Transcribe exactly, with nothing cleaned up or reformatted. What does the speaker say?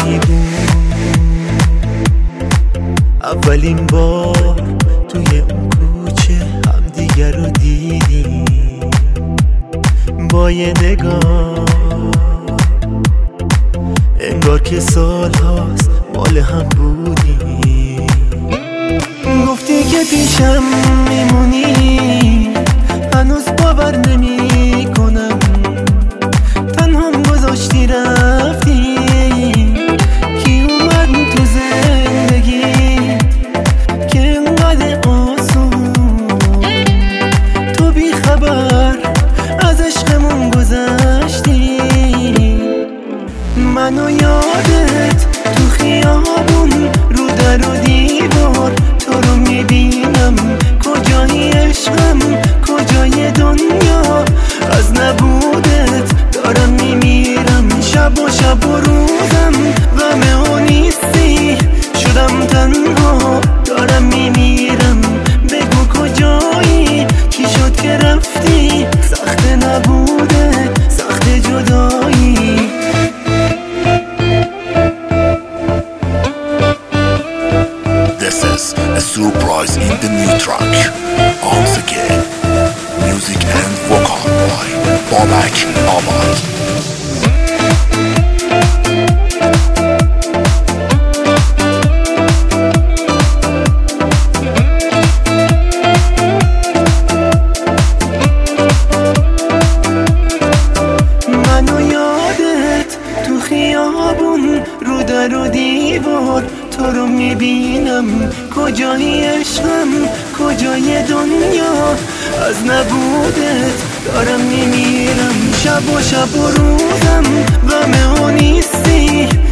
بود اولین بار توی اون کوچه همدیگر رو دیدیم با یه نگاه، انگار که سال هاست مال هم بودیم. گفتی که پیشم میمونی، هنوز باور نمی کنم تنهام گذاشتی رفتی. کی اومد تو زندگی که اینقدر آسون تو بی خبر از عشقمون گذشتی؟ منو یادت تو خیابون رو در و دیوار تو رو میبینم، کجای عشقم کجای دنیا، از نبودت دارم میمیرم. شب و شب و روزم غم و نیستی، شدم تنها دارم میمیرم. بگو کجایی، چی شد که رفتی؟ سخت نبوده سخت جدایی. This is a surprise in the new track. Once again, music and vocal by Babak Abad. منو یادت تو خیابون رو در و دیوار تو رو میبینم، کجای عشقم کجای دنیا، از نبودت دارم میمیرم. شب و شب و روزم غم و نیستی،